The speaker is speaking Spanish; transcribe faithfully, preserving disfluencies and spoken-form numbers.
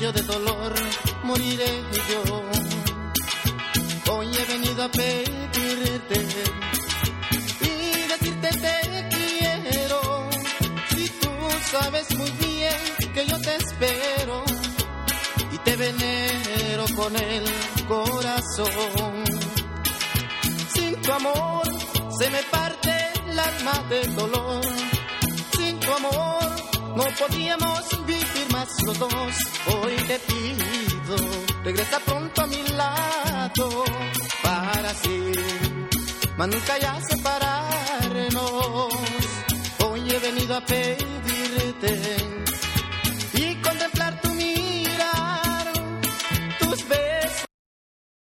medio de dolor moriré yo. Hoy he venido a pedirte y decirte te quiero. Si tú sabes muy bien que yo te espero y te venero con el corazón. Sin tu amor se me parte el alma del dolor. Sin tu amor no podíamos vivir más los dos. Hoy te pido, regresa pronto a mi lado para así más nunca ya separarnos. Hoy he venido a pedir